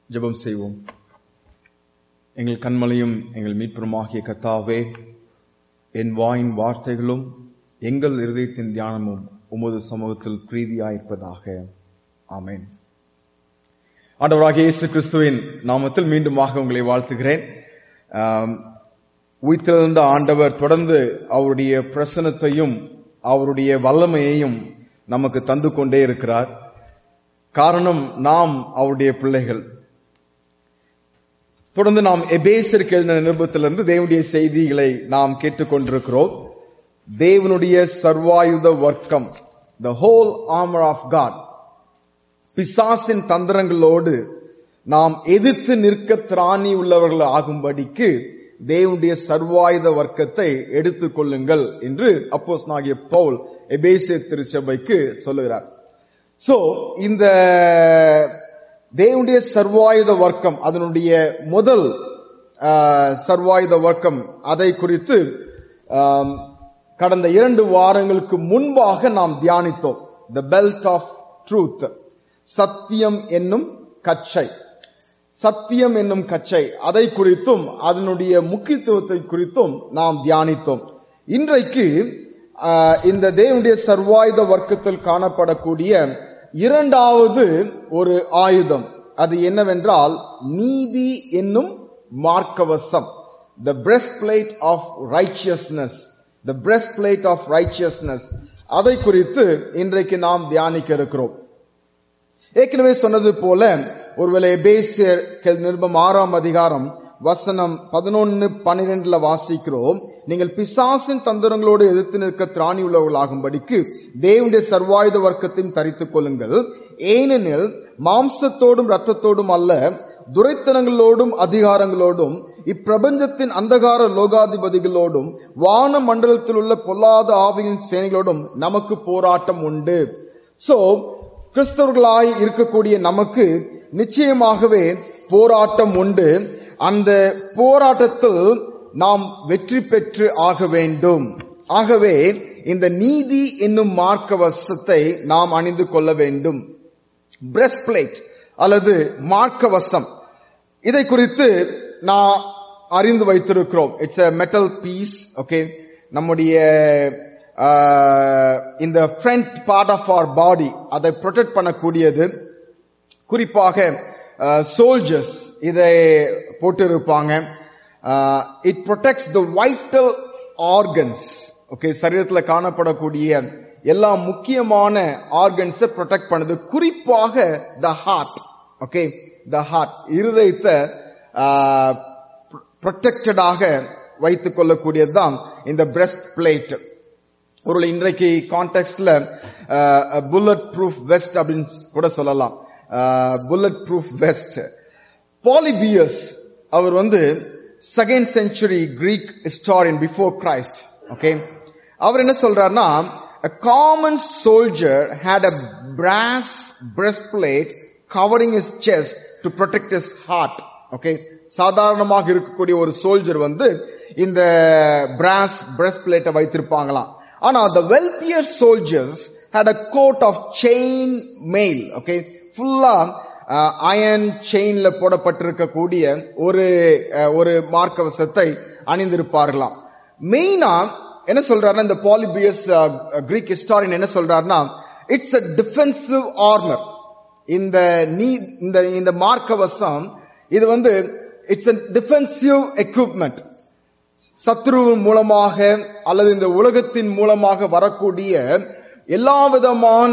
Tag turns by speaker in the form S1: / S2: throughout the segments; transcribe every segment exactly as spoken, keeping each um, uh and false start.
S1: ஜெபம் செய்வோம். எங்கள் கண்மலையும் எங்கள் மீட்பருமாகிய கர்த்தாவே, என் வாயின் வார்த்தைகளும் எங்கள் இருதயத்தின் தியானமும் உமது சமூகத்தில் பிரீதியாயிருப்பதாக. ஆமென். ஆண்டவராகிய இயேசு கிறிஸ்துவின் நாமத்தில் மீண்டுமாக உங்களை வாழ்த்துகிறேன். உயிர்த்தெழுந்த ஆண்டவர் தொடர்ந்து அவருடைய பிரசன்னத்தையும் அவருடைய வல்லமையையும் நமக்கு தந்து கொண்டே இருக்கிறார். காரணம், நாம் அவருடைய பிள்ளைகள். தொடர்ந்து நாம் எபேசியருக்கு எழுதின நிருபத்திலிருந்து தேவனுடைய செய்திகளை நாம் கேட்டுக்கொண்டிருக்கிறோம். தேவனுடைய சர்வாயுத வர்க்கம், the whole armor of God. பிசாசின் தந்திரங்களோடு நாம் எதிர்த்து நிற்க திராணி உள்ளவர்கள் ஆகும்படிக்கு தேவனுடைய சர்வாயுத வர்க்கத்தை எடுத்துக் கொள்ளுங்கள் என்று அப்போஸ்தலனாகிய பவுல் எபேசியர் திருச்சபைக்கு சொல்லுகிறார். சோ இந்த தேவனுடைய சர்வாயுத வர்க்கம், அதனுடைய முதல் சர்வாயுத வர்க்கம், அதை குறித்து கடந்த இரண்டு வாரங்களுக்கு முன்பாக நாம் தியானித்தோம். த பெல்ட் ஆஃப் ட்ரூத், சத்தியம் என்னும் கச்சை. சத்தியம் என்னும் கச்சை, அதை குறித்தும் அதனுடைய முக்கியத்துவத்தை குறித்தும் நாம் தியானித்தோம். இன்றைக்கு இந்த தேவனுடைய சர்வாயுத வர்க்கத்தில் காணப்படக்கூடிய இரண்டாவது ஒரு ஆயுதம், அது என்னவென்றால் நீதி என்னும் மார்க்கவசம். The breastplate of righteousness, the breastplate of righteousness. அதை குறித்து இன்றைக்கு நாம் தியானிக்க இருக்கிறோம். ஏற்கனவே சொன்னது போல, ஒருவேளை எபேசியர் நிருபம் ஆறாம் அதிகாரம் வசனம் பதினொன்னு பன்னிரெண்டுல வாசிக்கிறோம், நீங்கள் பிசாசின் தந்திரங்களோடு எதிர்த்து நிற்க திராணி உள்ளவர்களாகும்படிக்கு தேவனுடைய சர்வாயுத வர்க்கத்தையும் தரித்துக் கொள்ளுங்கள். ஏனெனில் மாம்சத்தோடும் இரத்தத்தோடும் அல்ல, துரைத்தனங்களோடும் அதிகாரங்களோடும் இப்பிரபஞ்சத்தின் அந்தகார லோகாதிபதிகளோடும் வான மண்டலத்தில் உள்ள பொல்லாத ஆவியின் சேனைகளோடும் நமக்கு போராட்டம் உண்டு. சோ கிறிஸ்தவர்களாய் இருக்கக்கூடிய நமக்கு நிச்சயமாகவே போராட்டம் உண்டு. அந்த போராட்டத்தில் நாம் வெற்றி பெற்று ஆக வேண்டும். ஆகவே இந்த நீதி என்னும் மார்க்கவசத்தை நாம் அணிந்து கொள்ள வேண்டும். பிரஸ்ட் பிளேட் அல்லது மார்க்கவசம், இதை குறித்து நான் அறிந்து வைத்திருக்கிறோம். It's a metal piece. Okay, நம்முடைய இந்த front part of our body, அதை ப்ரொடெக்ட் பண்ணக்கூடியது. குறிப்பாக சோல்ஜர்ஸ் இதை போட்டிருப்பாங்க. It protects the vital organs. Okay, சரீரத்தில் காணப்படக்கூடிய எல்லா முக்கியமான ஆர்கன்ஸை ப்ரொடெக்ட் பண்ணுது. குறிப்பாக the heart. Okay, the heart, இருதயத்தை ப்ரொடெக்டடாக வைத்துக் கொள்ளக்கூடியதுதான் இந்த பிரஸ்ட் பிளேட். ஒரு இன்றைக்கு கான்டெக்ட்ல புல்லட் ப்ரூஃப் வெஸ்ட் அப்படின்னு கூட சொல்லலாம். Bullet proof vest. பாலிபியஸ் அவர் வந்து second century Greek historian before Christ. Okay, அவர் என்ன சொல்றாருன்னா, a common soldier had a brass breastplate covering his chest to protect his heart. Okay, சாதாரணமாக இருக்கக்கூடிய ஒரு சோல்ஜர் வந்து இந்த பிராஸ் breastplate வைத்திருப்பாங்களாம். ஆனா the wealthier soldiers had a coat of chain mail. Okay, ஃபுல்லா அயன் செயின்ல போடப்பட்டிருக்கக்கூடிய ஒரு ஒரு மார்க்கவசத்தை அணிந்திருப்பார்களாம். மெயினா என்ன சொல்றாருன்னா, இந்த பாலிபியஸ் கிரீக் ஹிஸ்டாரியன் என்ன சொல்றாருன்னா, இட்ஸ் a defensive armor. இந்த நீ இந்த இந்த மார்க்கவசம் இது வந்து இட்ஸ் a defensive equipment. சத்ருவின் மூலமாக அல்லது இந்த உலகத்தின் மூலமாக வரக்கூடிய எல்லா விதமான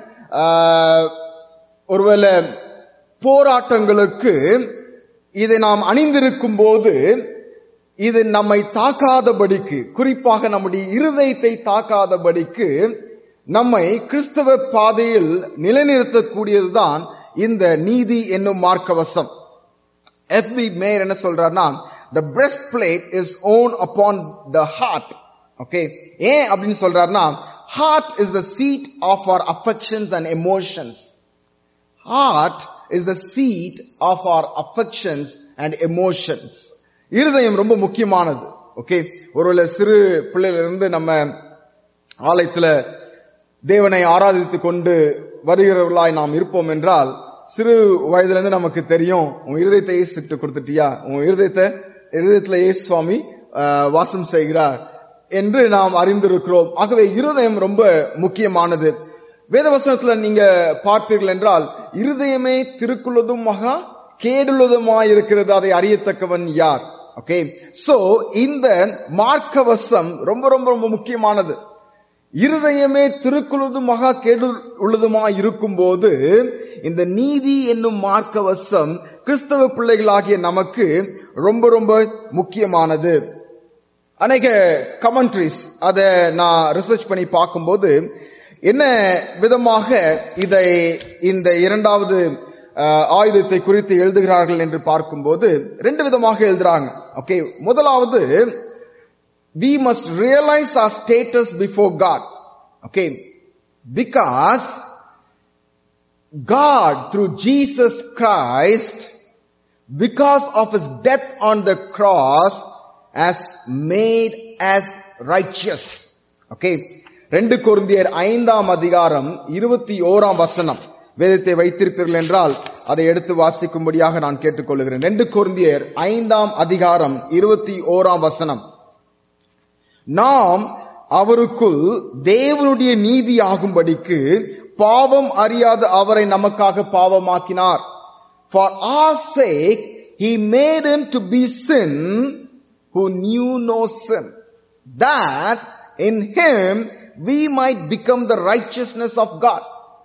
S1: ஒருவேளை போராட்டங்களுக்கு இதை நாம் அணிந்திருக்கும் போது இது நம்மை தாக்காதபடிக்கு, குறிப்பாக நம்முடைய இருதயத்தை தாக்காதபடிக்கு நம்மை கிறிஸ்தவ பாதையில் நிலைநிறுத்தக்கூடியதுதான் இந்த நீதி என்னும் மார்க்கவசம். எஃப் பி மேயர் என்ன சொல்றாருன்னா, the breastplate is owned upon the heart. Okay, ஏன் அப்படின்னு சொல்றாருன்னா, heart is the seat of our affections and emotions. Heart is the seat of our affections and emotions. இருதயம் ரொம்ப முக்கியமானது. ஓகே, ஒருவேளை சிறு பிள்ளையிலிருந்து நம்ம ஆலயத்துல தேவனை ஆராதித்துக் கொண்டு வருகிறவர்களாய் நாம் இருப்போம் என்றால், சிறு வயதுல இருந்து நமக்கு தெரியும், உன் இருதயத்தை இயேசுட்டு கொடுத்துட்டியா, உன் இருதயத்தை இருதயத்துல இயேசு சுவாமி வாசம் செய்கிறார் என்று நாம் அறிந்திருக்கிறோம். ஆகவே இருதயம் ரொம்ப முக்கியமானது. வேதவசனத்துல நீங்க பார்ப்பீர்கள் என்றால், இருதயமே திருக்குள்ளதும் மகா கேடுள்ளதுமாயிருக்கிறது, அதை அறியத்தக்கவன் யார்? ஓகே, சோ இந்த மார்க்கவசம் ரொம்ப ரொம்ப ரொம்ப முக்கியமானது. இருதயமே திருக்குள்ளதும் மகா கேடு உள்ளதுமா இருக்கும் போது இந்த நீதி என்னும் மார்க்கவசம் கிறிஸ்தவ பிள்ளைகளாகிய நமக்கு ரொம்ப ரொம்ப முக்கியமானது. அநேக கமெண்ட்ரிஸ் அதை நான் ரிசர்ச் பண்ணி பார்க்கும்போது என்ன விதமாக இதை இந்த இரண்டாவது ஆயுதத்தை குறித்து எழுதுகிறார்கள் என்று பார்க்கும்போது ரெண்டு விதமாக எழுதுறாங்க. ஓகே, முதலாவது, we must realize our status before God. Okay, because God through Jesus Christ, because of his death on the cross, has made us righteous. Okay, ரெண்டு கொரிந்தியர் ஐந்தாம் அதிகாரம் இருபத்தி ஓராம் வசனம். வேதத்தை வைத்திருப்பீர்கள் என்றால் அதை எடுத்து வாசிக்கும்படியாக நான் கேட்டுக்கொள்கிறேன். ரெண்டு கொரிந்தியர் ஐந்தாம் அதிகாரம் இருபத்தி ஓராம் வசனம். நாம் அவருக்குள் தேவனுடைய நீதி ஆகும்படிக்கு பாவம் அறியாத அவரை நமக்காக பாவமாக்கினார். For our sake he made him to be sin who knew no sin, that in him we might become the righteousness of God.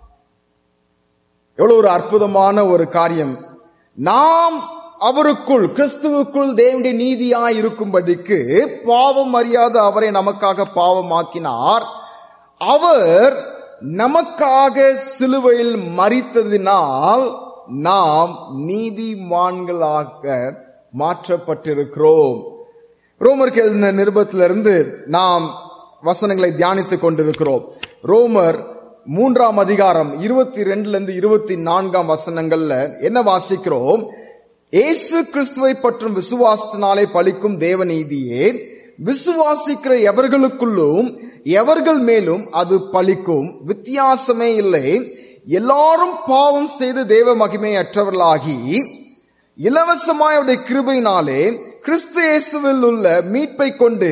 S1: எவ்வளவு ஒரு அற்புதமான ஒரு காரியம். நாம் அவருக்குள், கிறிஸ்துவுக்குள் தேவனுடைய நீதியாய் இருக்கும்படிக்கு பாவம் அறியாத அவரை நமக்காக பாவமாக்கினார். அவர் நமக்காக சிலுவையில் மரித்ததினால் நாம் நீதிமான்களாக மாற்றப்பட்டிருக்கிறோம். ரோமருக்கு எழுதின நிருபத்திலிருந்து நாம் வசனங்களை தியானித்துக் கொண்டிருக்கிறோம். ரோமர் மூன்றாம் அதிகாரம் இருபத்தி ரெண்டுல இருந்து இருபத்தி நான்காம் வசனங்கள்ல என்ன வாசிக்கிறோம்? இயேசு கிறிஸ்துவை பற்றும் விசுவாசத்தினாலே பலிக்கும் தேவநீதியே விசுவாசிக்கிற எவர்களுக்குள்ளும் எவர்கள் மேலும் அது பலிக்கும், வித்தியாசமே இல்லை. எல்லாரும் பாவம் செய்து தேவ மகிமை அற்றவர்களாகி இலவசமாய் அவருடைய கிருபையினாலே கிறிஸ்து இயேசுவில் உள்ள மீட்பை கொண்டு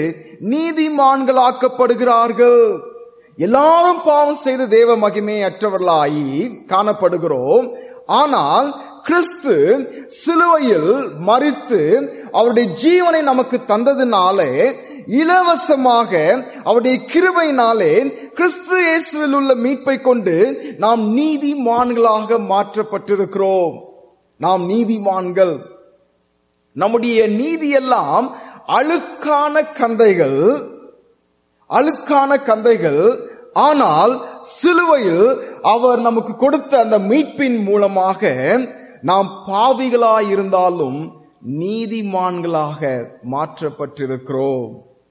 S1: நீதிமான்களாக்கப்படுகிறார்கள். எல்லாரும் பாவம் செய்து தேவ மகிமை அற்றவர்களாகி காணப்படுகிறோம். ஆனால் கிறிஸ்து சிலுவையில் மரித்து அவருடைய ஜீவனை நமக்கு தந்ததினாலே இலவசமாக அவருடைய கிருபையினாலே கிறிஸ்து இயேசுவில் உள்ள மீட்பை கொண்டு நாம் நீதிமான்களாக மாற்றப்பட்டிருக்கிறோம். நாம் நீதிமான்கள். நம்முடைய நீதி எல்லாம் அழுக்கான கந்தைகள், அழுக்கான கந்தைகள். ஆனால் சிலுவையில் அவர் நமக்கு கொடுத்த அந்த மீட்பின் மூலமாக நாம் பாவிகளாய் இருந்தாலும் நீதிமான்களாக மாற்றப்பட்டிருக்கிறோம்.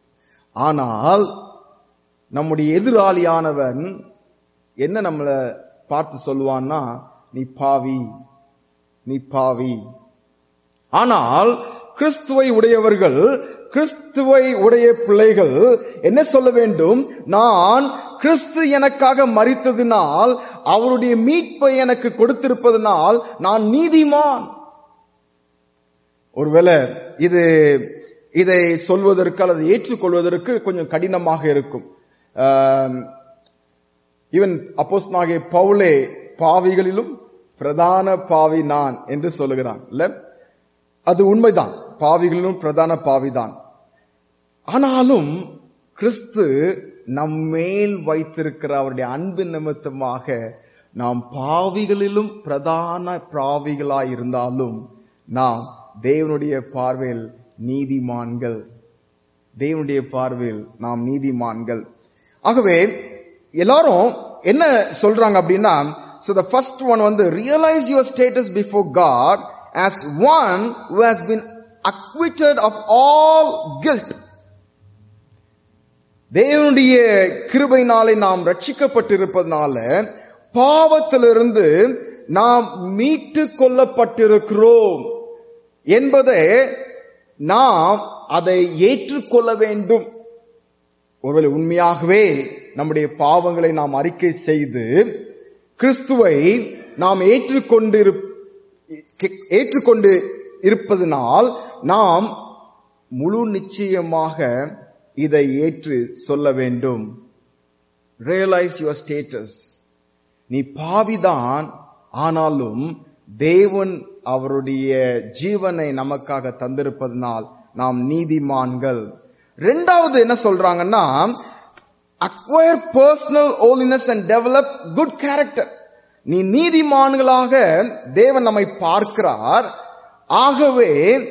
S1: ஆனால் நம்முடைய எதிராளியானவன் என்ன நம்மளை பார்த்து சொல்லுவான்னா, நீ பாவி, நீ பாவி. ஆனால் கிறிஸ்துவை உடையவர்கள், கிறிஸ்துவை உடைய பிள்ளைகள் என்ன சொல்ல வேண்டும்? நான் கிறிஸ்து எனக்காக மரித்ததினால், அவருடைய மீட்பை எனக்கு கொடுத்திருப்பதனால் நான் நீதிமான். ஒருவேளை இது இதை சொல்வதற்கு அல்லது ஏற்றுக்கொள்வதற்கு கொஞ்சம் கடினமாக இருக்கும். ஈவன் அப்போஸ்தலனாகிய பவுலே பாவிகளிலும் பிரதான பாவி நான் என்று சொல்லுகிறான். இல்ல, அது உண்மைதான், பாவிகளிலும் பிரதான பாவிதான். ஆனாலும் கிறிஸ்து நம்மேல் வைத்திருக்கிற அவருடைய அன்பு நிமித்தமாக நாம் பாவிகளிலும் பிரதான பாவிகளாய் இருந்தாலும் நாம் தேவனுடைய பார்வையில் நீதிமான்கள். தேவனுடைய பார்வையில் நாம் நீதிமான்கள். ஆகவே எல்லாரும் என்ன சொல்றாங்க அப்படின்னா, so the first one வந்து realize your status before God as one who has been acquitted of all guilt. தேவனுடைய கிருபையினாலே நாம் ரட்சிக்கப்பட்டிருப்பதனால பாவத்திலிருந்து நாம் மீட்டு கொள்ளப்பட்டிருக்கிறோம் என்பதை நாம் அதை ஏற்றுக்கொள்ள வேண்டும். ஒருவேளை உண்மையாகவே நம்முடைய பாவங்களை நாம் அறிக்கை செய்து கிறிஸ்துவை நாம் ஏற்றுக்கொண்டு ஏற்றுக்கொண்டு இருப்பதனால் நாம் முழு நிச்சயமாக இதை ஏற்று சொல்ல வேண்டும். Realise your status. நீ பாவிதான், ஆனாலும் தேவன் அவருடைய ஜீவனை நமக்காக தந்திருப்பதனால் நாம் நீதிமான்கள். இரண்டாவது என்ன சொல்றாங்கன்னா, acquire personal holiness and develop good character. நீ நீதிமான்களாக தேவன் நம்மை பார்க்கிறார். ஆகவே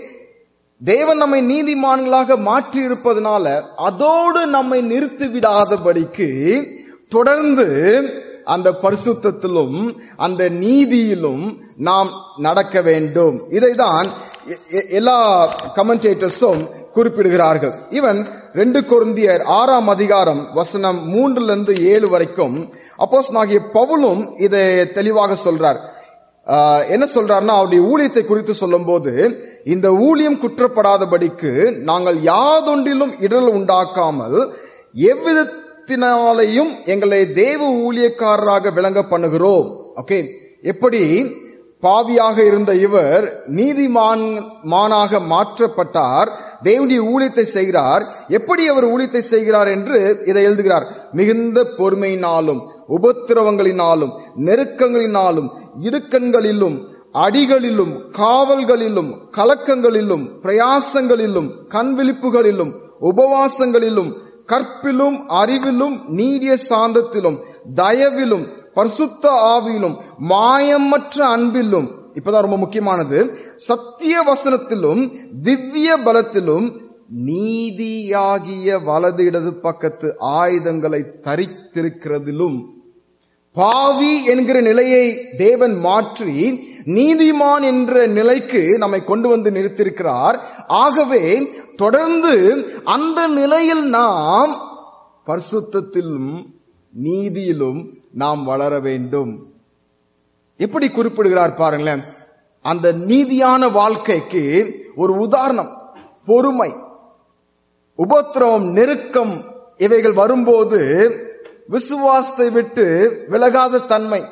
S1: தேவன் நம்மை நீதிமான்களாக மாற்றி இருப்பதனால அதோடு நம்மை நிறுத்தி விடாதபடிக்கு தொடர்ந்து அந்த பரிசுத்தத்திலும் அந்த நீதியிலும் நாம் நடக்க வேண்டும். இதைதான் எல்லா கமெண்டேட்டர்ஸும் குறிப்பிடுகிறார்கள். இவன் ரெண்டு கொரிந்தியர் ஆறாம் அதிகாரம் வசனம் மூன்றுல இருந்து ஏழு வரைக்கும் அப்போஸ்தலனாகிய பவுலும் இதை தெளிவாக சொல்றார். என்ன சொல்றாருன்னா, அவருடைய ஊழியத்தை குறித்து சொல்லும் போது, இந்த ஊழியம் குற்றப்படாதபடிக்கு நாங்கள் யாதொன்றிலும் இடர் உண்டாக்காமல் எவ்விதத்தினாலையும் எங்களை தேவ ஊழியக்காரராக விளங்க பண்ணுகிறோம். ஓகே, எப்படி பாவியாக இருந்த இவர் நீதிமான் மானாக மாற்றப்பட்டார், தேவனுடைய ஊழியத்தை செய்கிறார். எப்படி அவர் ஊழியத்தை செய்கிறார் என்று இதை எழுதுகிறார். மிகுந்த பொறுமையினாலும் உபத்திரவங்களினாலும் நெருக்கங்களினாலும் இடுக்கண்களிலும் அடிகளிலும் காவல்களிலும் கலக்கங்களிலும் பிரயாசங்களிலும் கண்விழிப்புகளிலும் உபவாசங்களிலும் கற்பிலும் அறிவிலும் நீடிய சாந்தத்திலும் தயவிலும் பரிசுத்த ஆவியிலும் மாயமற்ற அன்பிலும், இப்பதான் ரொம்ப முக்கியமானது, சத்திய வசனத்திலும் திவ்ய பலத்திலும் நீதியாகிய வலது இடது பக்கத்து ஆயுதங்களை தரித்திருக்கிறதிலும். பாவி என்கிற நிலையை தேவன் மாற்றி நீதிமான் என்ற நிலைக்கு நம்மை கொண்டு வந்து நிறுத்தியிருக்கிறார். ஆகவே தொடர்ந்து அந்த நிலையில் நாம் பரிசுத்தத்திலும் நீதியிலும் நாம் வளர வேண்டும். எப்படி குறிப்பிடுகிறார் பாருங்களேன். அந்த நீதியான வாழ்க்கைக்கு ஒரு உதாரணம் பொறுமை, உபத்திரவம், நெருக்கம் இவைகள் வரும்போது விசுவாசத்தை விட்டு விலகாத தன்மை,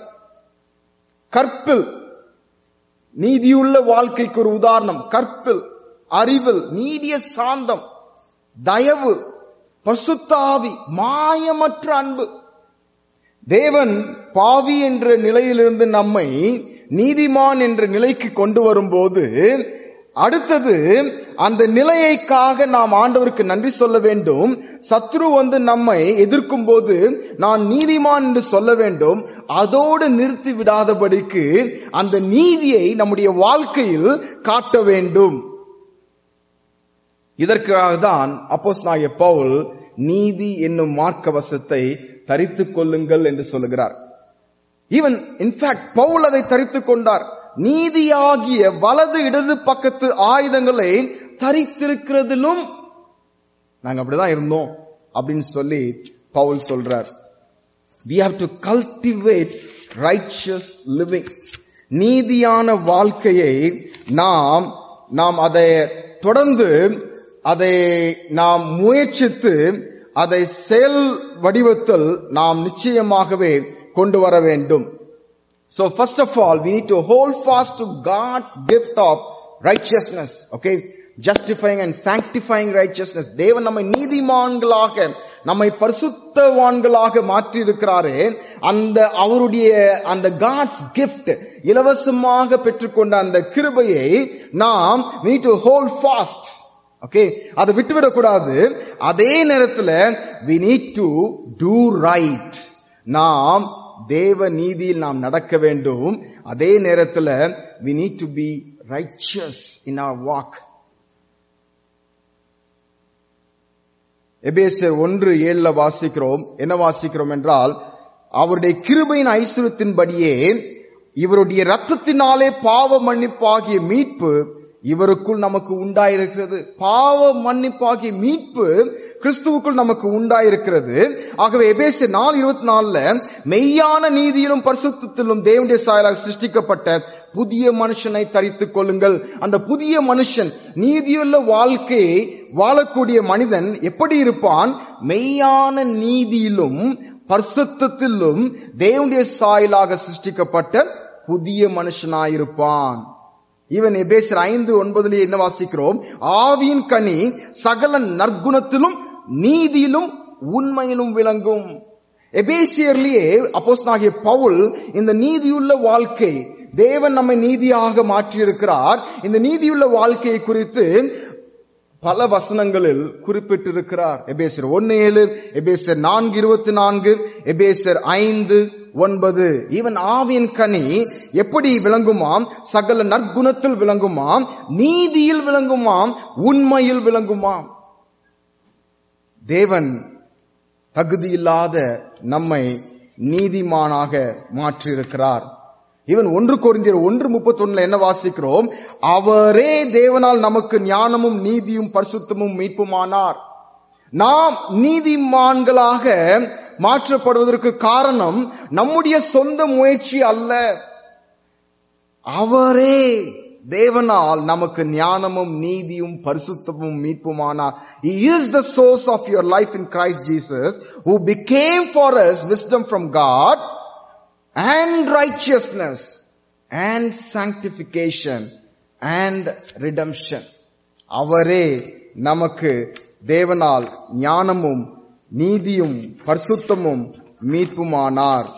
S1: கற்பில் நீதியுள்ள வாழ்க்கைக்கு ஒரு உதாரணம். கற்பில், அறிவில், நீடிய சாந்தம், தயவு, பரிசுத்த ஆவி, மாயமற்ற அன்பு. தேவன் பாவி என்ற நிலையிலிருந்து நம்மை நீதிமான் என்ற நிலைக்கு கொண்டு வரும்போது, அடுத்தது அந்த நிலையைக்காக நாம் ஆண்டவருக்கு நன்றி சொல்ல வேண்டும். சத்ரு வந்து நம்மை எதிர்க்கும் போது நான் நீதிமான் என்று சொல்ல வேண்டும். அதோடு நிறுத்தி விடாதபடிக்கு அந்த நீதியை நம்முடைய வாழ்க்கையில் காட்ட வேண்டும். இதற்காக தான் அப்போஸ்தலனாகிய பவுல் நீதி என்னும் மார்க்கவசத்தை தரித்துக் கொள்ளுங்கள் என்று சொல்லுகிறார். ஈவன் இன்ஃபேக்ட் பவுல் அதை தரித்துக் கொண்டார். நீதியாகிய வலது இடது பக்கத்து ஆயுதங்களை தரித்திருக்கிறதிலும் நாங்க அப்படிதான் இருந்தோம் அப்படின்னு சொல்லி பவுல் சொல்றார். We have to cultivate righteous living. நீதியான வாழ்க்கையை நாம் நாம் அதை தொடர்ந்து அதை நாம் முயற்சித்து அதை செயல் வடிவத்தில் நாம் நிச்சயமாகவே கொண்டு வர வேண்டும். So first of all, we need to hold fast to God's gift of righteousness. Okay, justifying and sanctifying righteousness. தேவன் நம்மை நீதிமான்களாக, நம்மை பரிசுத்தவான்களாக மாற்றி இருக்கிறாரே, அந்த அவருடைய அந்த God's gift, இலவசமாக பெற்றுக்கொண்ட அந்த கிருபையை நாம் need to hold fast. Okay, அதை விட்டுவிடக் கூடாது. அதே நேரத்தில் we need to do right. நாம் தேவ நீதியில் நாம் நடக்க வேண்டும். அதே நேரத்தில் we need to be righteous in our walk. எபேசியர் ஒன்று ஏழுல வாசிக்கிறோம். என்ன வாசிக்கிறோம் என்றால், அவருடைய கிருபையின் ஐஸ்வரியத்தின்படியே இவருடைய இரத்தத்தினாலே பாவ மன்னிப்பாகிய மீட்பு இவருக்குள் நமக்கு உண்டாயிருக்கிறது. பாவ மன்னிப்பாகிய மீட்பு கிறிஸ்துவுக்குள் நமக்கு உண்டாயிருக்கிறது. ஆகவே எபேசியர் நாலு இருபத்தி நாலுல மெய்யான நீதியிலும் பரிசுத்தத்திலும் தேவனுடைய சாயலாக சிருஷ்டிக்கப்பட்ட புதிய மனுஷனை தரித்துக் கொள்ளுங்கள். அந்த புதிய மனுஷன், நீதியுள்ள வாழ்க்கையை வாழக்கூடிய மனிதன் எப்படி இருப்பான்? மெய்யான நீதியிலும் பரிசுத்தத்திலும் தேவனுடைய சாயலாக சிருஷ்டிக்கப்பட்ட புதிய மனுஷனாயிருப்பான். இவன் எபேசியர் ஐந்து ஒன்பதுலயே என்ன வாசிக்கிறோம்? ஆவியின் கனி சகல நற்குணத்திலும் நீதியிலும் உண்மையிலும் விளங்கும். எபேசியர்லயே அப்போஸ்தலனாகிய பவுல் இந்த நீதியுள்ள வாழ்க்கை, தேவன் நம்மை நீதியாக மாற்றியிருக்கிறார், இந்த நீதியுள்ள வாழ்க்கையை குறித்து பல வசனங்களில் குறிப்பிட்டிருக்கிறார். எபேசியர் ஒன்னு ஏழு, எபேசியர் நான்கு இருபத்தி நான்கு, எபேசியர் ஐந்து ஒன்பது. இவன் ஆவியின் கனி எப்படி விளங்குமாம்? சகல நற்குணத்தில் விளங்குமாம், நீதியில் விளங்குமாம், உண்மையில் விளங்குமாம். தேவன் தகுதியில்லாத நம்மை நீதிமானாக மாற்றியிருக்கிறார். இவன் ஒன்று கொரிந்தியர் ஒன்று முப்பத்தி ஒண்ணுல என்ன வாசிக்கிறோம்? அவரே தேவனால் நமக்கு ஞானமும் நீதியும் பரிசுத்தமும் மீட்புமானார். நாம் நீதிமான்களாக மாற்றப்படுவதற்கு காரணம் நம்முடைய சொந்த முயற்சி அல்ல. அவரே தேவனால் நமக்கு ஞானமும் நீதியும் பரிசுத்தமும் மீட்புமானார். He is the source of your life in Christ Jesus, who became for us wisdom from God and righteousness and sanctification and redemption. அவரே நமக்கு தேவனால் ஞானமும் நீதியும் பரிசுத்தமும் மீட்புமானார்.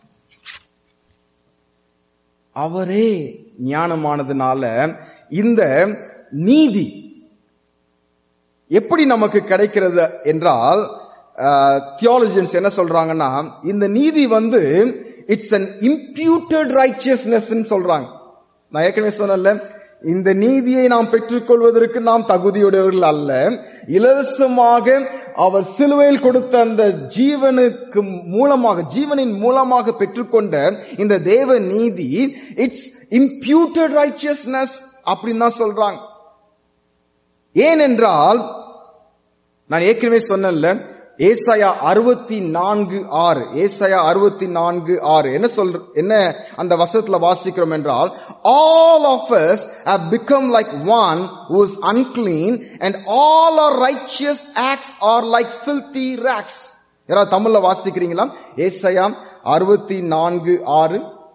S1: அவரே ஞானமானதுனால இந்த நீதி எப்படி நமக்கு கிடைக்கிறது என்றால், தியாலஜியன்ஸ் என்ன சொல்றாங்கன்னா, இந்த நீதி வந்து இட்ஸ் an imputed righteousness சொல்றாங்க. நான் ஏற்கனவே சொன்னேன்ல, இந்த நீதியை நாம் பெற்றுக்கொள்வதற்கு நாம் தகுதியுடையவர்கள் அல்ல. இலவசமாக அவர் சிலுவையில் கொடுத்த அந்த ஜீவனுக்கு மூலமாக, ஜீவனின் மூலமாக பெற்றுக்கொண்ட இந்த தேவ நீதி இட்ஸ் imputed righteousness அப்படின்னு தான் சொல்றாங்க. ஏனென்றால் நான் ஏற்கனவே சொன்னேன்ல, ஏசாயா அறுபத்தி நான்கு ஆறு, ஏசாயா அறுபத்தி நான்கு ஆறு என்ன சொல்ற, என்ன அந்த வசனத்துல வாசிக்கிறோம் என்றால், all of us have become like one who is unclean and all our righteous acts are like filthy rags. யாராவது தமிழ்ல வாசிக்கிறீங்களா? ஏசாயா அறுபத்தி நான்கு ஆறு.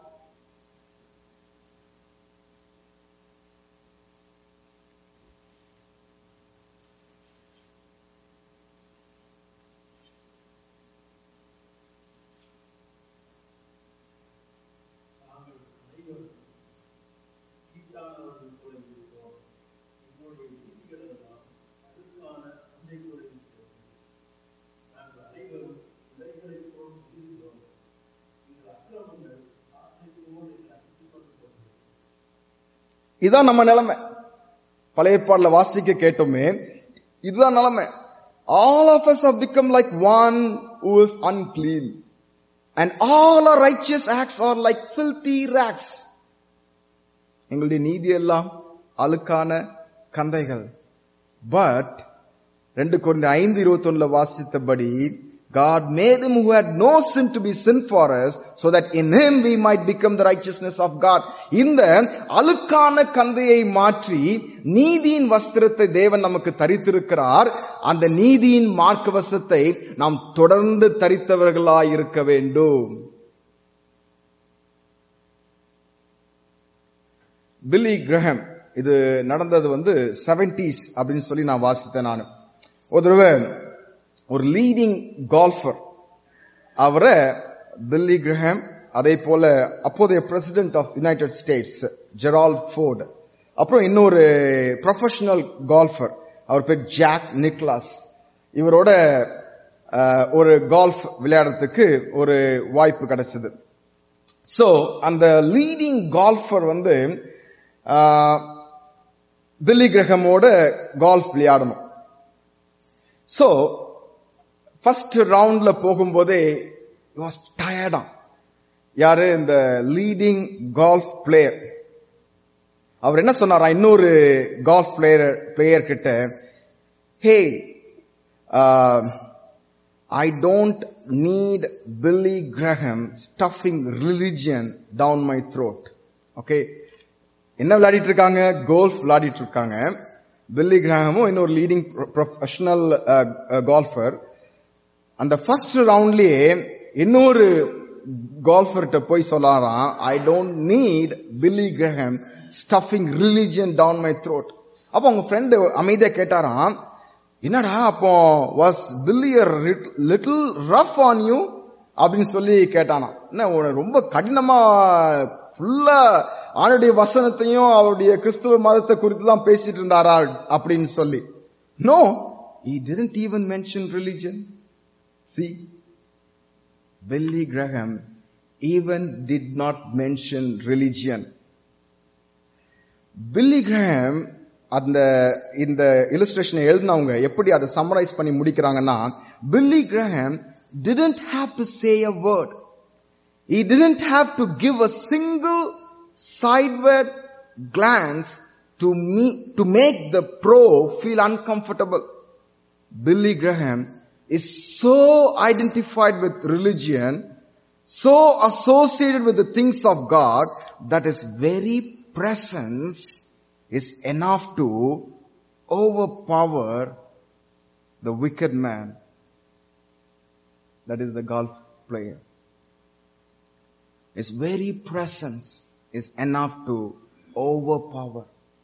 S1: இதான் நம்ம நிலைமை. பழைய ஏற்பாடுல வாசிக்க கேட்டோமே, இதுதான் நிலைமை. All of us have become like one who is unclean and all our righteous acts are like filthy rags. எங்களுடைய நீதி எல்லாம் அழுக்கான கந்தைகள். பட் ரெண்டு கொரிந்தியர் ஐந்து இருபத்தி ஒண்ணுல வாசித்தபடி, God made him who had no sin to be sin for us, so that in him we might become the righteousness of God. இந்த அழுக்கான கந்தையை மாற்றி நீதியின் வஸ்திரத்தை தேவன் நமக்கு தரித்திருக்கிறார். அந்த நீதியின் மார்க்கவசத்தை நாம் தொடர்ந்து தரித்தவர்களாய் இருக்க வேண்டும். பில்லி கிரஹாம், இது நடந்தது வந்து செவன்டீஸ் அப்படின்னு சொல்லி நான் வாசித்தேன். நான் ஒரு தடவை ஒரு லீடிங் கால்ஃபர், அவரை பில்லி கிரஹாம், அதே போல அப்போதைய president of United States Gerald Ford, அப்புறம் இன்னொரு ப்ரொஃபஷனல் கால்ஃபர், அவர் பேர் ஜாக் நிக்லாஸ், இவரோட ஒரு கால்ஃப் விளையாடுறதுக்கு ஒரு வாய்ப்பு கிடைச்சது. சோ அந்த லீடிங் கால்ஃபர் வந்து பில்லி கிரஹாமோட கால்ஃப் விளையாடணும். சோ ஃபர்ஸ்ட் ரவுண்ட்ல போகும்போதே வாஸ் டயர்டா. யாரு? இந்த லீடிங் கால்ஃப் பிளேயர். அவர் என்ன சொன்னாரா இன்னொரு கால்ஃப் பிளேயர் பிளேயர் கிட்ட, hey, I don't need Billy Graham stuffing religion down my throat. Okay, என்ன விளையாடிட்டு இருக்காங்க? கோல்ஃப் விளையாடிட்டு இருக்காங்க. பில்லி கிரஹாமும் இன்னொரு லீடிங் ப்ரொஃபஷனல் கால்ஃபர். அந்த ஃபர்ஸ்ட் ரவுண்ட்லயே இன்னொரு கோல்ஃபர்ட்ட போய் சொல்லாராம், I don't need Billy Graham stuffing religion down my throat. அப்ப அவங்க ஃப்ரெண்டு அமைதியா கேட்டாராம், என்னடா அப்போ was Billy little rough on you அப்படின்னு சொல்லி கேட்டானா. என்ன ரொம்ப கடினமா ஃபுல்லா ஆளுடைய வசனத்தையும் அவருடைய கிறிஸ்துவ மதத்தை குறித்து தான் பேசிட்டு இருந்தாரா அப்படின்னு சொல்லி. No, he didn't even mention religion. See, Billy Graham even did not mention religion. Billy Graham அந்த இந்த illustration எழுதினவங்க எப்படி அதை சம்மரைஸ் பண்ணி முடிக்கிறாங்கன்னா, Billy Graham didn't have to say a word. He didn't have to give a single sideward glance to me to make the pro feel uncomfortable. Billy Graham is so identified with religion, so associated with the things of God, that his very presence is enough to overpower the wicked man. That is the golf player. His very presence is enough to overpower.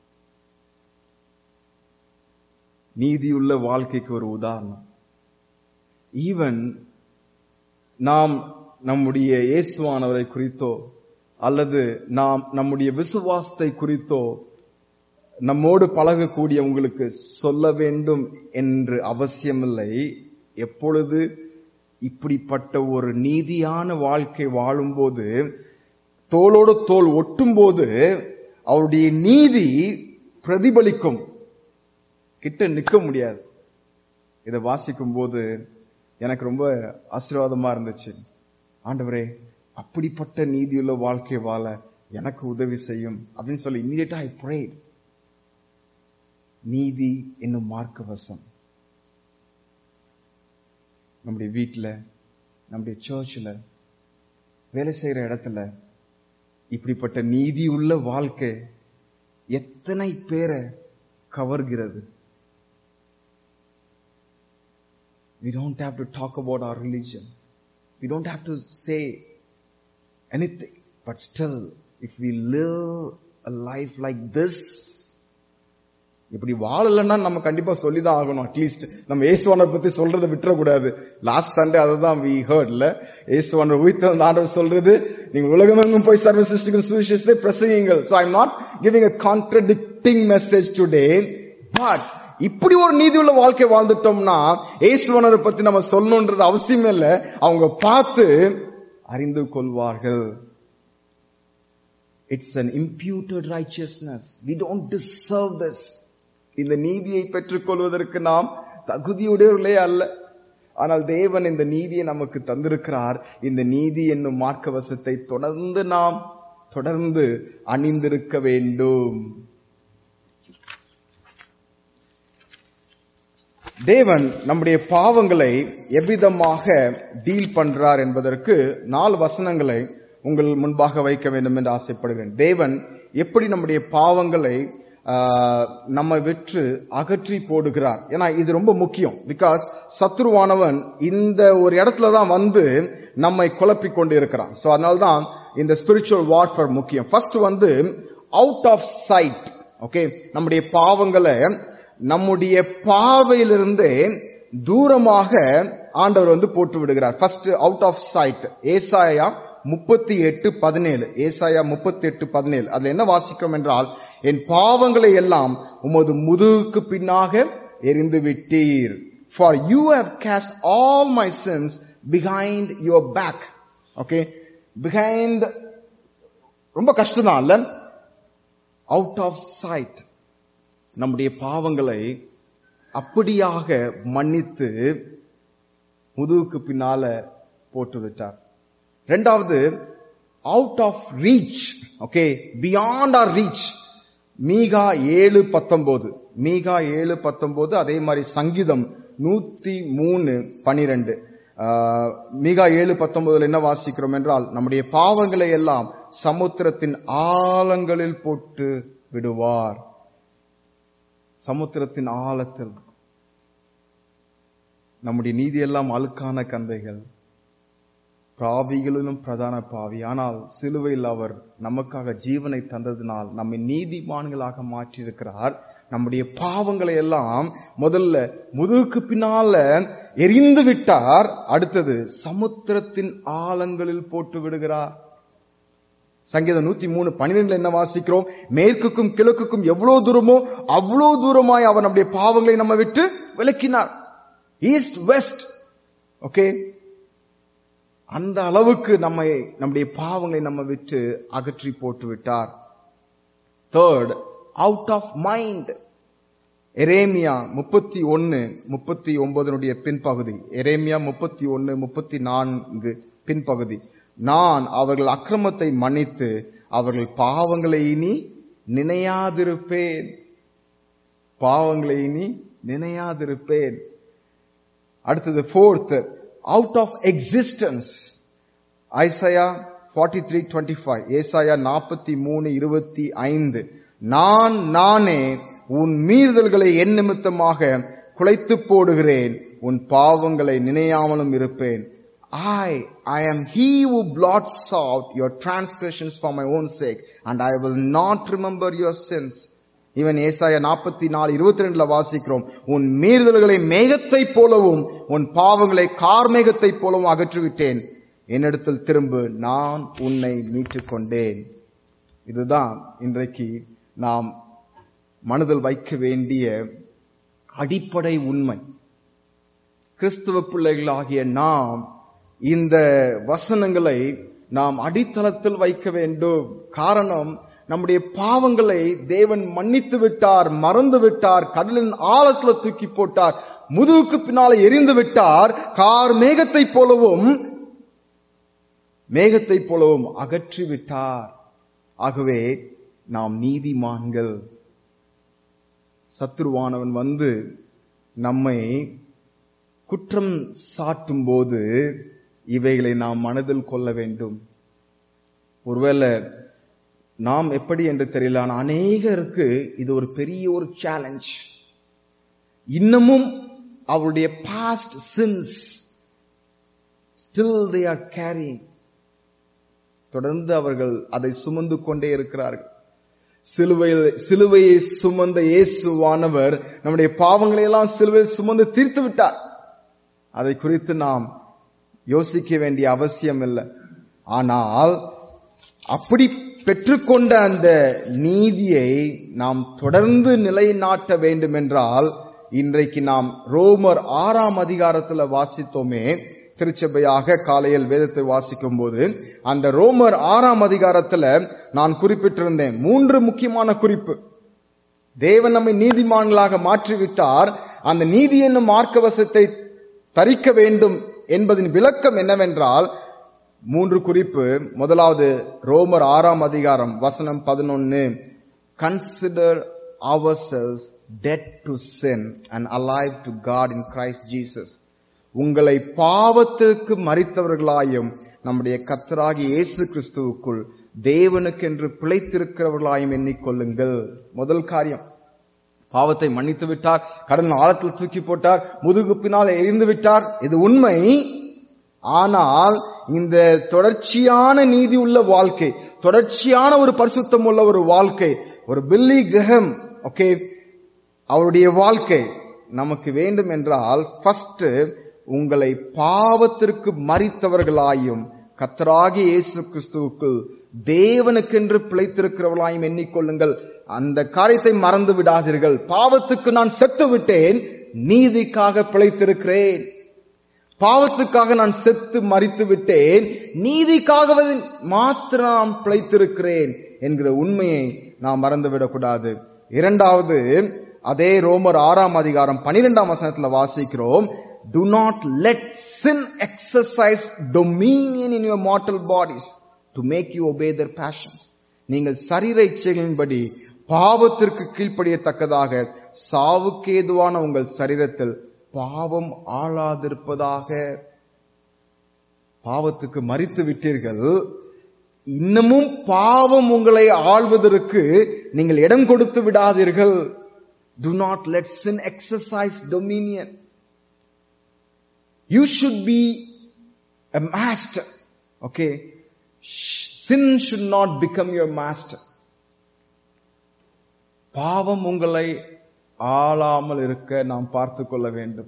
S1: நீதியுள்ள வாழ்க்கைக்கு ஒரு உதாரணம். Even நாம் நம்முடைய இயேசுவானவரை குறித்தோ அல்லது நாம் நம்முடைய விசுவாசத்தை குறித்தோ நம்மோடு பழகக்கூடிய உங்களுக்கு சொல்ல வேண்டும் என்று அவசியமில்லை. எப்பொழுது இப்படிப்பட்ட ஒரு நீதியான வாழ்க்கை வாழும்போது, தோளோடு தோள் ஒட்டும் போது அவருடைய நீதி பிரதிபலிக்கும். கிட்ட நிக்க முடியாது. இதை வாசிக்கும் போது எனக்கு ரொம்ப ஆசீர்வாதமா இருந்துச்சு. ஆண்டவரே, அப்படிப்பட்ட நீதியுள்ள வாழ்க்கை வாழ எனக்கு உதவி செய்யும் அப்படின்னு சொல்லி இம்மீடியட்டா ஐ பிரேட். நீதி என்னும் மார்க்க வசம் நம்முடைய வீட்டுல, நம்முடைய சர்ச்ல, வேலை செய்யற இடத்துல இப்படிப்பட்ட நீதி உள்ள வாழ்க்கை எத்தனை பேரை கவர்கிறது. We don't have to talk about our religion. We don't have to say anything. But still, if we live a life like this, இப்படி வாழலன்னா நம்ம கண்டிப்பா சொல்லிதான் ஆகணும். அட்லீஸ்ட் நம்ம இயேசுவானை பத்தி சொல்றதை விட்டுறக்கூடாது. லாஸ்ட் சண்டே அதை தான் we heard இல்ல, இயேசுவான உயிர்த்த ஆண்டவர் சொல்றது, நீங்க உலகமெங்கும் போய் சர்வ சிருஷ்டிக்கும் சுவிசேஷத்தை பிரசங்கியுங்கள். So I'm not giving a contradicting message today, but இப்படி ஒரு நீதி உள்ள வாழ்க்கை வாழ்ந்துட்டோம்னா இயேசுவானவரை பத்தி நம்ம சொல்லணும்ன்றது அவசியமே இல்ல. அவங்க பார்த்து அறிந்து கொள்வார்கள். It's an imputed righteousness. We don't deserve this. இந்த நீதியை பெற்றுக் கொள்வதற்கு நாம் தகுதியுடையவர்களே அல்ல. ஆனால் தேவன் இந்த நீதியை நமக்கு தந்திருக்கிறார். இந்த நீதி என்னும் மார்க்க வசத்தை தொடர்ந்து நாம் தொடர்ந்து அணிந்திருக்க வேண்டும். தேவன் நம்முடைய பாவங்களை எவ்விதமாக டீல் பண்றார் என்பதற்கு நாலு வசனங்களை உங்கள் முன்பாக வைக்க வேண்டும் என்று ஆசைப்படுகிறேன். தேவன் எப்படி நம்முடைய பாவங்களை நம்ம விற்று அகற்றி போடுகிறார். ஏன்னா இது ரொம்ப முக்கியம். பிகாஸ் சத்ருவானவன் இந்த ஒரு இடத்துலதான் வந்து நம்மை குழப்பிக் கொண்டு இருக்கிறான். சோ அதனால்தான் இந்த ஸ்பிரிச்சுவல் வார்ஃபேர் முக்கியம். ஃபர்ஸ்ட் வந்து அவுட் ஆஃப் சைட். ஓகே, நம்முடைய பாவங்களை நம்முடைய பார்வையிலிருந்து தூரமாக ஆண்டவர் வந்து போட்டு விடுகிறார். First out of sight. ஏசாயா முப்பத்தி எட்டு பதினேழு ஏசாயா முப்பத்தி எட்டு பதினேழு அதுல என்ன வாசிக்கிறோம் என்றால், என் பாவங்களை எல்லாம் உமது முதுகுக்கு பின்னாக எரிந்து விட்டீர். For you have cast all my sins behind your back. Okay, behind ரொம்ப கஷ்டம் தான் இல்ல. Out of sight. நம்முடைய பாவங்களை அப்படியாக மன்னித்து முதுகுக்கு பின்னால போட்டு விட்டார். இரண்டாவது, out of reach. Okay, beyond our reach. மீகா ஏழு பத்தொன்பது மீகா ஏழு பத்தொன்பது அதே மாதிரி சங்கீதம் நூத்தி மூணு பனிரெண்டு மீகா ஏழு பத்தொன்பதுல என்ன வாசிக்கிறோம் என்றால், நம்முடைய பாவங்களை எல்லாம் சமுத்திரத்தின் ஆழங்களில் போட்டு விடுவார். சமுத்திரத்தின் ஆழத்தில் நம்முடைய நீதி எல்லாம் அழுக்கான கந்தைகள். பாவிகளிலும் பிரதான பாவி. ஆனால் சிலுவையில் அவர் நமக்காக ஜீவனை தந்ததினால் நம்மை நீதிமான்களாக மாற்றியிருக்கிறார். நம்முடைய பாவங்களை எல்லாம் முதல்ல முதுகுக்கு பின்னால எரிந்து விட்டார். அடுத்தது சமுத்திரத்தின் ஆழங்களில் போட்டு விடுகிறார். சங்கீதம் நூத்தி மூணு பன்னிரெண்டுல என்ன வாசிக்கிறோம்? மேற்குக்கும் கிழக்குக்கும் எவ்வளவு தூரமோ அவ்வளவு தூரமாய் அவர் நம்முடைய பாவங்களை நம்ம விட்டு விலக்கினார். East west. ஓகே, அந்த அளவுக்கு நம்மை நம்முடைய பாவங்களை நம்ம விட்டு அகற்றி போட்டு விட்டார். Third, out of mind. எரேமியா முப்பத்தி ஒன்னு முப்பத்தி ஒன்பதனுடைய பின்பகுதி. எரேமியா முப்பத்தி ஒன்னு முப்பத்தி நான்கு பின்பகுதி. நான் அவர்கள் அக்கிரமத்தை மன்னித்து அவர்கள் பாவங்களை இனி நினையாதிருப்பேன். பாவங்களை இனி நினையாதிருப்பேன். அடுத்தது fourth, out of existence. Isaiah forty-three twenty-five, ஏசாயா நாற்பத்தி மூணு இருபத்தி ஐந்து. நான் நானே உன் மீறுதல்களை என் நிமித்தமாக குலைத்து போடுகிறேன், உன் பாவங்களை நினையாமலும் இருப்பேன். I, I am he who blots out your transgressions for my own sake, and I will not remember your sins. இவன் ஏசாயா நாற்பத்தி நாலு இருபத்தி ரெண்டுல வாசிக்கிறோம், உன் மீறுதல்களை மேகத்தை போலவும் உன் பாவங்களை கார்மேகத்தை போலவும் அகற்றிவிட்டேன், என்னிடத்தில் திரும்பு, நான் உன்னை மீட்டுக் கொண்டேன். இதுதான் இன்றைக்கு நாம் மனதில் வைக்க வேண்டிய அடிப்படை உண்மை. கிறிஸ்துவ பிள்ளைகளாகிய நாம் இந்த வசனங்களை நாம் அடித்தளத்தில் வைக்க வேண்டும். காரணம், நம்முடைய பாவங்களை தேவன் மன்னித்து விட்டார், மறந்து விட்டார், கடலின் ஆழத்துல தூக்கி போட்டார், முதுகுக்கு பின்னால எரிந்து விட்டார், கார் மேகத்தை போலவும் மேகத்தை போலவும் அகற்றி விட்டார். ஆகவே நாம் நீதிமான்கள். சத்துருவானவன் வந்து நம்மை குற்றம் சாட்டும் போது இவைகளை நாம் மனதில் கொள்ள வேண்டும். ஒருவேளை நாம் எப்படி என்று தெரியல, ஆனால் அநேகருக்கு இது ஒரு பெரிய ஒரு சேலஞ்ச். இன்னமும் அவருடைய past sins still they are carrying. தொடர்ந்து அவர்கள் அதை சுமந்து கொண்டே இருக்கிறார்கள். சிலுவையில் சிலுவையை சுமந்த இயேசுவானவர் நம்முடைய பாவங்களை எல்லாம் சிலுவையில் சுமந்து தீர்த்து விட்டார். அதை குறித்து நாம் யோசிக்க வேண்டிய அவசியம் இல்லை. ஆனால் அப்படி பெற்றுக்கொண்ட அந்த நீதியை நாம் தொடர்ந்து நிலைநாட்ட வேண்டும் என்றால், இன்றைக்கு நாம் ரோமர் ஆறாம் அதிகாரத்துல வாசித்தோமே, திருச்சபையாக காலையில் வேதத்தை வாசிக்கும் போது அந்த ரோமர் ஆறாம் அதிகாரத்துல நான் குறிப்பிட்டிருந்தேன் மூன்று முக்கியமான குறிப்பு. தேவன் நம்மை நீதிமான்களாக மாற்றிவிட்டார். அந்த நீதி என்னும் மார்க்கவசத்தை தரிக்க வேண்டும் என்பதின் விளக்கம் என்னவென்றால் மூன்று குறிப்பு. முதலாவது, ரோமர் ஆறாம் அதிகாரம் வசனம் பதினொன்னு, consider ourselves dead to sin and alive to God in Christ Jesus. உங்களை பாவத்துக்கு மரித்தவர்களாயும் நம்முடைய கர்த்தராகிய இயேசு கிறிஸ்துவுக்குள் தேவனுக்கென்று பிழைத்திருக்கிறவர்களாயும் எண்ணிக்கொள்ளுங்கள். முதல் காரியம், பாவத்தை மன்னித்து விட்டார், கடலின் ஆழத்தில் தூக்கி போட்டார், முதுகு பின்னால் எரிந்து விட்டார். இது உண்மை. ஆனால் இந்த தொடர்ச்சியான நீதி உள்ள வாழ்க்கை, தொடர்ச்சியான ஒரு பரிசுத்தம் உள்ள ஒரு வாழ்க்கை, ஒரு பில்லி கிரஹம் ஓகே அவருடைய வாழ்க்கை நமக்கு வேண்டும் என்றால், ஃபர்ஸ்ட் உங்களை பாவத்திற்கு மரித்தவர்களாயும் கர்த்தராகிய இயேசு கிறிஸ்துவுக்குள் தேவனுக்கென்று பிழைத்திருக்கிறவர்களாயும் எண்ணிக்கொள்ளுங்கள். அந்த காரியத்தை மறந்து விடாதீர்கள். பாவத்துக்கு நான் செத்து விட்டேன், நீதிக்காக பிழைத்திருக்கிறேன். பாவத்துக்காக நான் செத்து மரித்து விட்டேன், நீதிக்காக மாத்திரம் நான் பிழைத்திருக்கிறேன் என்கிற உண்மையை நாம் மறந்துவிடக்கூடாது. இரண்டாவது, அதே ரோமர் ஆறாம் அதிகாரம் பனிரெண்டாம் வசனத்துல வாசிக்கிறோம், do not let sin exercise dominion in your mortal bodies to make you obey their passions. நீங்கள் சரீர இச்சைகளின்படி பாவத்திற்கு கீழ்ப்படியத்தக்கதாக சாவுக்கு ஏதுவான உங்கள் சரீரத்தில் பாவம் ஆளாதிருப்பதாக. பாவத்துக்கு மரித்து விட்டீர்கள், இன்னமும் பாவம் உங்களை ஆள்வதற்கு நீங்கள் இடம் கொடுத்து விடாதீர்கள். Do not let sin exercise dominion. You should be a master. Okay? Sin should not become your master. பாவம் உங்களை ஆளாமல் இருக்க நாம் பார்த்துக் கொள்ள வேண்டும்.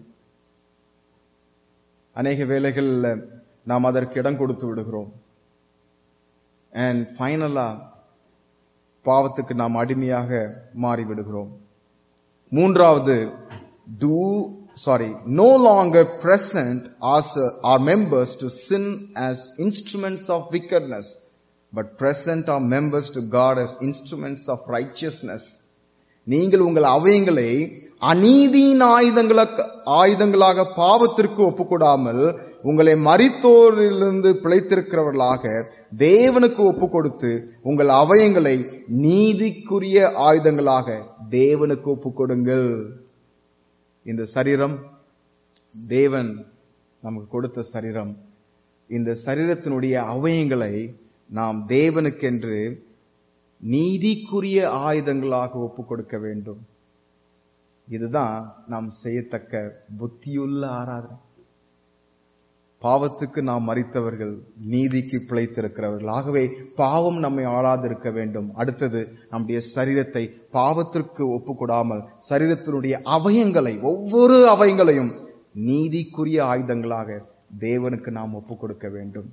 S1: அநேக வேளைகளில் நாம் அதற்கு இடம் கொடுத்து விடுகிறோம். And ஃபைனலா பாவத்துக்கு நாம் அடிமையாக மாறிவிடுகிறோம். மூன்றாவது, do sorry no longer present as uh, our members to sin as instruments of wickedness, but present our members to God as instruments of righteousness. நீங்கள் உங்கள் அவயங்களை அநீதியின் ஆயுதங்களாக ஆயுதங்களாக பாவத்திற்கு ஒப்புக்கொடாமல் உங்களை மரித்தோரிலிருந்து பிழைத்திருக்கிறவர்களாக தேவனுக்கு ஒப்பு கொடுத்து உங்கள் அவயங்களை நீதிக்குரிய ஆயுதங்களாக தேவனுக்கு ஒப்பு கொடுங்கள். இந்த சரீரம் தேவன் நமக்கு கொடுத்த சரீரம். இந்த சரீரத்தினுடைய அவயங்களை நாம் தேவனுக்கென்று நீதிக்குரிய ஆயுதங்களாக ஒப்பு கொடுக்க வேண்டும். இதுதான் நாம் செய்யத்தக்க புத்தியுள்ள ஆராதனை. பாவத்துக்கு நாம் மரித்தவர்கள், நீதிக்கு பிழைத்திருக்கிறவர்கள். ஆகவே பாவம் நம்மை ஆளாதிருக்க வேண்டும். அடுத்தது, நம்முடைய சரீரத்தை பாவத்திற்கு ஒப்புக்கொடாமல் சரீரத்தினுடைய அவயங்களை, ஒவ்வொரு அவயங்களையும் நீதிக்குரிய ஆயுதங்களாக தேவனுக்கு நாம் ஒப்பு கொடுக்க வேண்டும்.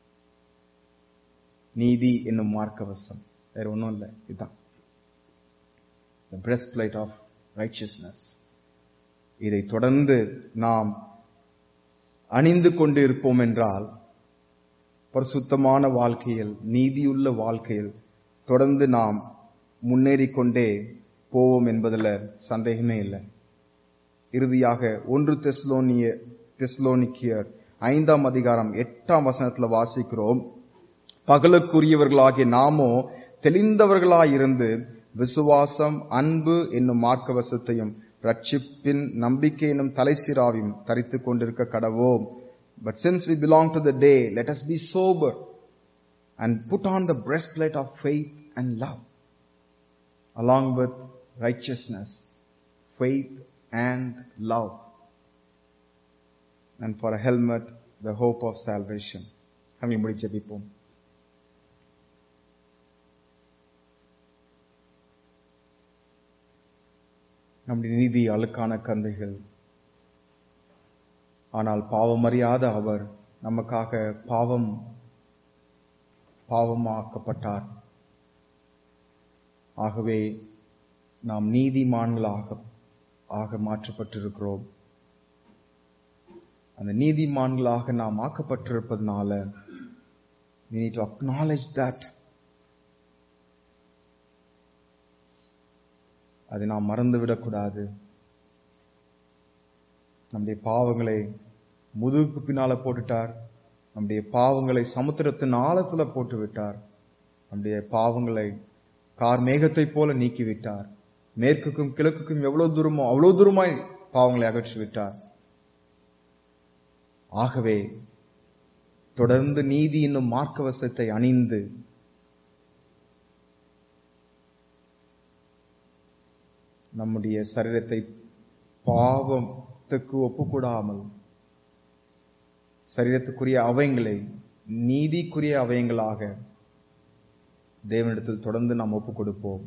S1: நீதி என்னும் மார்க்கவசம், வேற ஒன்றும் இல்லை. இதுதான் the breastplate of righteousness. இதை தொடர்ந்து நாம் அணிந்து கொண்டு இருப்போம் என்றால் பரிசுத்தமான வாழ்க்கையில், நீதியுள்ள வாழ்க்கையில் தொடர்ந்து நாம் முன்னேறிக்கொண்டே போவோம் என்பதில் சந்தேகமே இல்லை. இறுதியாக ஒன்று தெஸ்லோனிய தெஸ்லோனிக்கியர் ஐந்தாம் அதிகாரம் எட்டாம் வசனத்துல வாசிக்கிறோம், பகலுக்குரியவர்களாகிய நாமோ தெளிந்தவர்களாயிருந்து விசுவாசம், அன்பு என்னும் மார்க்கவசத்தையும் ரட்சிப்பின் நம்பிக்கை என்னும் தலைசிராவையும் தரித்துக் கொண்டிருக்க கடவோம். But since we belong to the day, let us be sober and put on the breastplate of faith and love, along with righteousness, faith and love, and for a helmet, the hope of salvation. Come you முடிச்சு ஜெபிப்போம். நம்முடைய நீதி அழுக்கான கந்தைகள், ஆனால் பாவமறியாத அவர் நமக்காக பாவம் பாவமாக்கப்பட்டார். ஆகவே நாம் நீதிமான்களாக ஆக மாற்றப்பட்டிருக்கிறோம். அந்த நீதிமான்களாக நாம் ஆக்கப்பட்டிருப்பதனால we need to acknowledge that. அதை நாம் மறந்துவிடக்கூடாது. நம்முடைய பாவங்களை முதுகுக்கு பின்னால போட்டுட்டார். நம்முடைய பாவங்களை சமுத்திரத்தின் ஆழத்துல போட்டு விட்டார். நம்முடைய பாவங்களை கார் மேகத்தை போல நீக்கிவிட்டார். மேற்குக்கும் கிழக்குக்கும் எவ்வளவு தூரமோ அவ்வளவு தூரமாய் பாவங்களை அகற்றிவிட்டார். ஆகவே தொடர்ந்து நீதி என்னும் மார்க்கவசத்தை அணிந்து நம்முடைய சரீரத்தை பாவத்துக்கு ஒப்புக்கூடாமல் சரீரத்துக்குரிய அவயங்களை நீதிக்குரிய அவயங்களாக தேவனிடத்தில் தொடர்ந்து நாம் ஒப்புக் கொடுப்போம்.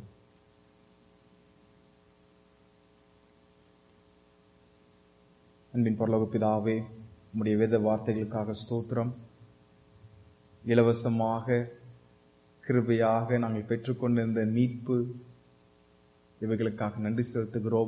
S1: அன்பின் பரலோக பிதாவே, உம்முடைய வேத வார்த்தைகளுக்காக ஸ்தோத்திரம். இலவசமாக கிருபையாக நாங்கள் பெற்றுக்கொண்டிருந்த மீட்பு, இவைகளுக்காக நன்றி செலுத்துகிறோம்.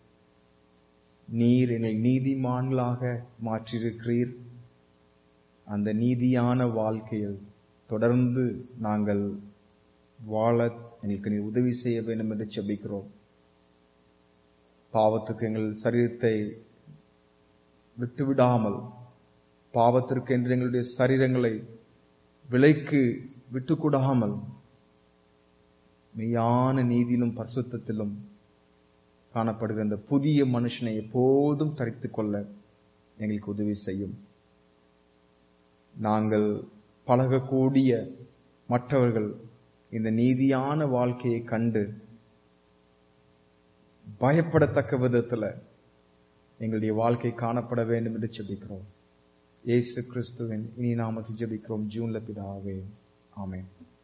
S1: நீர் எங்களை நீதிமான்களாக மாற்றியிருக்கிறீர். அந்த நீதியான வாழ்க்கையில் தொடர்ந்து நாங்கள் வாழ எங்களுக்கு நீர் உதவி செய்ய வேண்டும் என்று ஜெபிக்கிறோம். பாவத்துக்கு எங்கள் சரீரத்தை விட்டுவிடாமல், பாவத்திற்கு என்று எங்களுடைய சரீரங்களை விலைக்கு விட்டுக்கூடாமல் மெய்யான நீதியிலும் பரிசுத்தத்திலும் காணப்படுகிற அந்த புதிய மனுஷனை எப்போதும் தரித்துக் கொள்ள எங்களுக்கு உதவி செய்யும். நாங்கள் பழகக்கூடிய மற்றவர்கள் இந்த நீதியான வாழ்க்கையை கண்டு பயப்படத்தக்க விதத்துல எங்களுடைய வாழ்க்கை காணப்பட வேண்டும் என்று ஜெபிக்கிறோம். இயேசு கிறிஸ்துவின் இனி நாமத்தில் ஜெபிக்கிறோம் ஜூன்ல பிதாவே. ஆமென்.